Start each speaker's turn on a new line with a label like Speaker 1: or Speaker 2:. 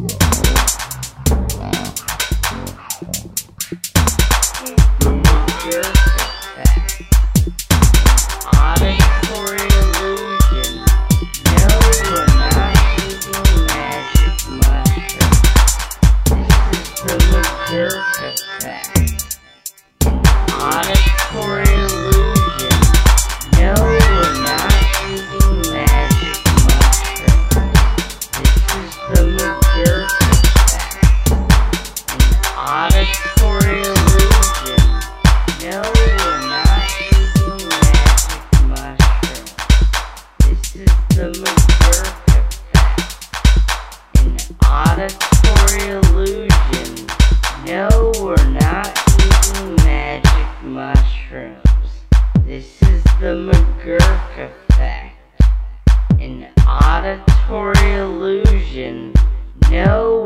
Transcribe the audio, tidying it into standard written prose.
Speaker 1: Auditory illusion. No, we're not using magic mushrooms. This is the McGurk effect. An auditory illusion. No,